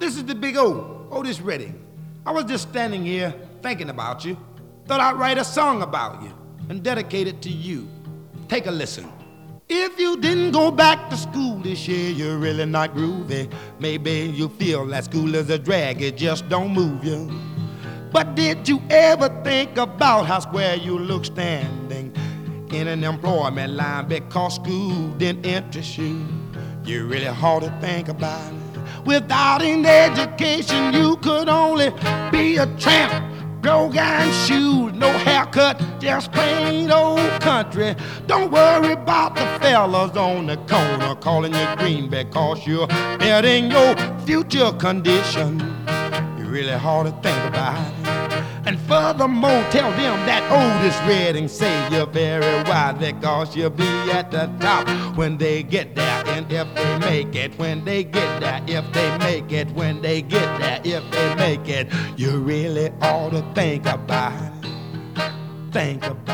This is the big O, Otis Redding. I was just standing here thinking about you. Thought I'd write a song about you and dedicate it to you. Take a listen. If you didn't go back to school this year, you're really not groovy. Maybe you feel that school is a drag, it just don't move you. But did you ever think about how square you look standing in an employment line because school didn't interest you? You really hard to think about it. Without an education, you could only be a tramp. Brogan shoes, no haircut, just plain old country. Don't worry about the fellas on the corner calling you green because you're betting your future condition. You're really hard to think about it. And furthermore, tell them that Otis Redding say you're very wise because you'll be at the top when they get there. And if they make it, when they get there, if they make it, when they get there, if they make it, you really ought to think about it. Think about it.